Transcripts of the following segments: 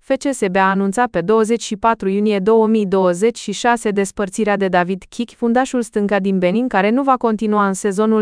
FCSB a anunțat pe 24 iunie 2026 despărțirea de David Kik, fundașul stânga din Benin, care nu va continua în sezonul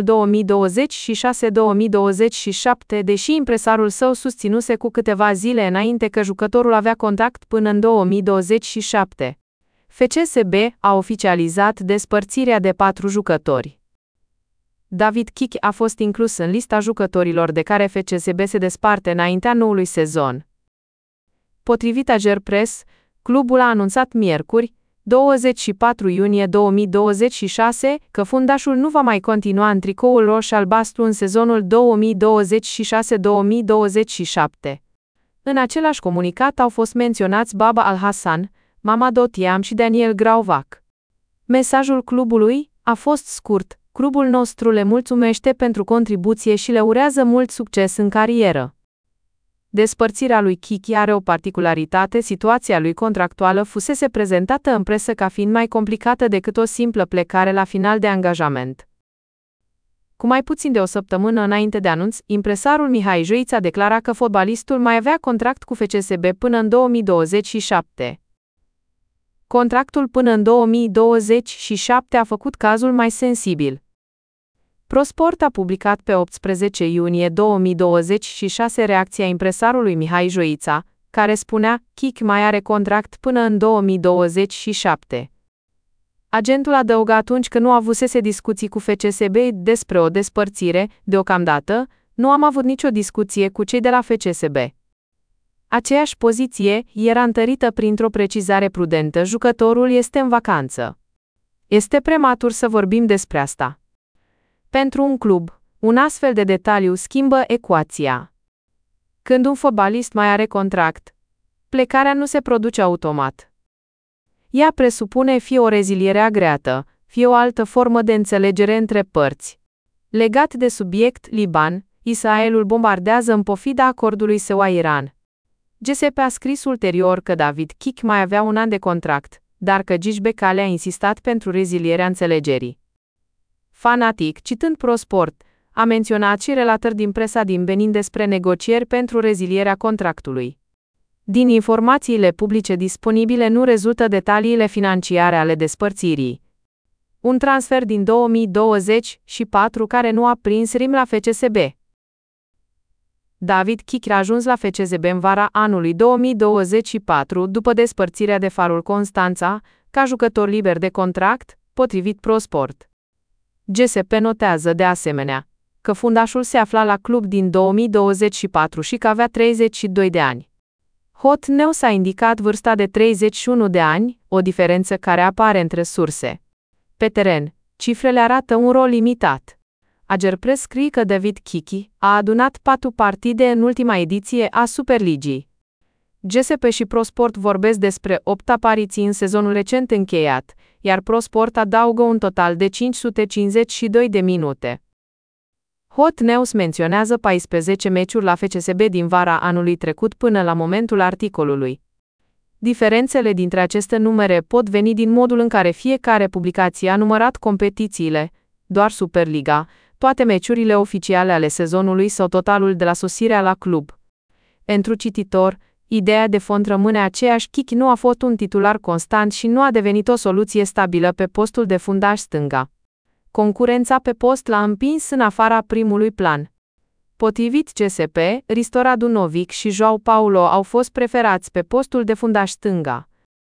2026-2027, deși impresarul său susținuse cu câteva zile înainte că jucătorul avea contract până în 2027. FCSB a oficializat despărțirea de 4 jucători. David Kik a fost inclus în lista jucătorilor de care FCSB se desparte înaintea noului sezon. Potrivit Agerpres, clubul a anunțat miercuri, 24 iunie 2026, că fundașul nu va mai continua în tricoul roș-albastru în sezonul 2026-2027. În același comunicat au fost menționați Baba Al-Hassan, Mamadou Thiam și Daniel Grauvac. Mesajul clubului a fost scurt: clubul nostru le mulțumește pentru contribuție și le urează mult succes în carieră. Despărțirea lui Kiki are o particularitate: situația lui contractuală fusese prezentată în presă ca fiind mai complicată decât o simplă plecare la final de angajament. Cu mai puțin de o săptămână înainte de anunț, impresarul Mihai Joița declara că fotbalistul mai avea contract cu FCSB până în 2027. Contractul până în 2027 a făcut cazul mai sensibil. ProSport a publicat pe 18 iunie 2026 reacția impresarului Mihai Joița, care spunea: Kik mai are contract până în 2027. Agentul adăugă atunci că nu avusese discuții cu FCSB despre o despărțire, deocamdată, nu am avut nicio discuție cu cei de la FCSB. Aceeași poziție era întărită printr-o precizare prudentă: jucătorul este în vacanță. Este prematur să vorbim despre asta. Pentru un club, un astfel de detaliu schimbă ecuația. Când un fotbalist mai are contract, plecarea nu se produce automat. Ea presupune fie o reziliere agreată, fie o altă formă de înțelegere între părți. Legat de subiect, Liban, Israelul bombardează în pofida acordului SUA-Iran. GSP a scris ulterior că David Kik mai avea un an de contract, dar că Gigi Becali a insistat pentru rezilierea înțelegerii. Fanatic, citând ProSport, a menționat și relatări din presa din Benin despre negocieri pentru rezilierea contractului. Din informațiile publice disponibile nu rezultă detaliile financiare ale despărțirii. Un transfer din 2024 care nu a prins rim la FCSB. David Kik a ajuns la FCSB în vara anului 2024 după despărțirea de Farul Constanța, ca jucător liber de contract, potrivit ProSport. GSP notează de asemenea că fundașul se afla la club din 2024 și că avea 32 de ani. Hot News a indicat vârsta de 31 de ani, o diferență care apare între surse. Pe teren, cifrele arată un rol limitat. Agerpres scrie că David Kiki a adunat 4 partide în ultima ediție a Superligii. GSP și ProSport vorbesc despre 8 apariții în sezonul recent încheiat, iar ProSport adaugă un total de 552 de minute. Hot News menționează 14 meciuri la FCSB din vara anului trecut până la momentul articolului. Diferențele dintre aceste numere pot veni din modul în care fiecare publicație a numărat competițiile, doar Superliga, toate meciurile oficiale ale sezonului sau totalul de la sosirea la club. Pentru cititor, ideea de fond rămâne aceeași: Kik nu a fost un titular constant și nu a devenit o soluție stabilă pe postul de fundaș stânga. Concurența pe post l-a împins în afara primului plan. Potrivit GSP, Risto Radunovic și João Paulo au fost preferați pe postul de fundaș stânga.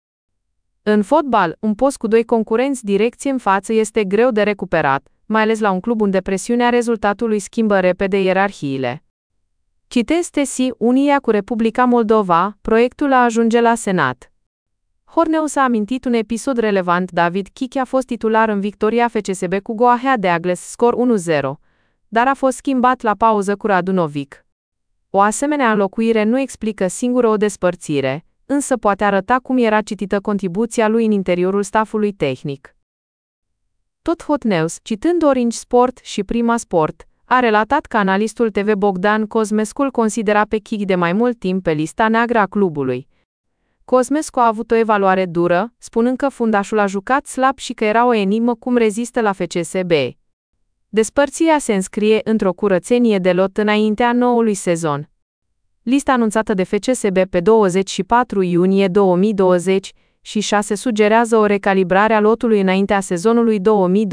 În fotbal, un post cu 2 concurenți direcți în față este greu de recuperat, mai ales la un club unde presiunea rezultatului schimbă repede ierarhiile. Citez TSI Unia cu Republica Moldova, proiectul a ajunge la Senat. Horneus a amintit un episod relevant: David Kik a fost titular în victoria FCSB cu Go Ahead Eagles, scor 1-0, dar a fost schimbat la pauză cu Radunovic. O asemenea înlocuire nu explică singură o despărțire, însă poate arăta cum era citită contribuția lui în interiorul staffului tehnic. Tot Hot News, citând Orange Sport și Prima Sport, a relatat că analistul TV Bogdan Cosmescu îl considera pe Kik de mai mult timp pe lista neagră a clubului. Cosmescu a avut o evaluare dură, spunând că fundașul a jucat slab și că era o enigmă cum rezistă la FCSB. Despărțirea se înscrie într-o curățenie de lot înaintea noului sezon. Lista anunțată de FCSB pe 24 iunie 2026 sugerează o recalibrare a lotului înaintea sezonului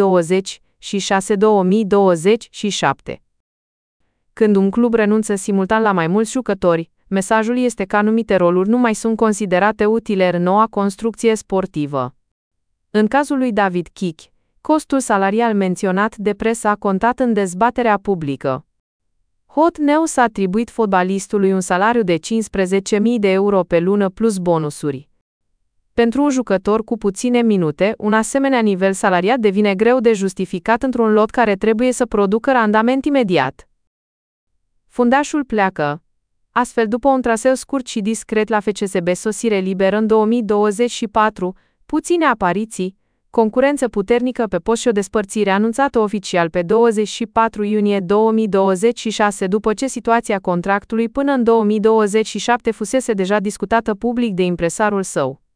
2026-2027. Când un club renunță simultan la mai mulți jucători, mesajul este că anumite roluri nu mai sunt considerate utile în noua construcție sportivă. În cazul lui David Chic, costul salarial menționat de presă a contat în dezbaterea publică. Hot News a atribuit fotbalistului un salariu de 15.000 de euro pe lună plus bonusuri. Pentru un jucător cu puține minute, un asemenea nivel salariat devine greu de justificat într-un lot care trebuie să producă randament imediat. Fundașul pleacă. Astfel, după un traseu scurt și discret la FCSB, sosire liberă în 2024, puține apariții, concurență puternică pe post și o despărțire anunțată oficial pe 24 iunie 2026 după ce situația contractului până în 2027 fusese deja discutată public de impresarul său.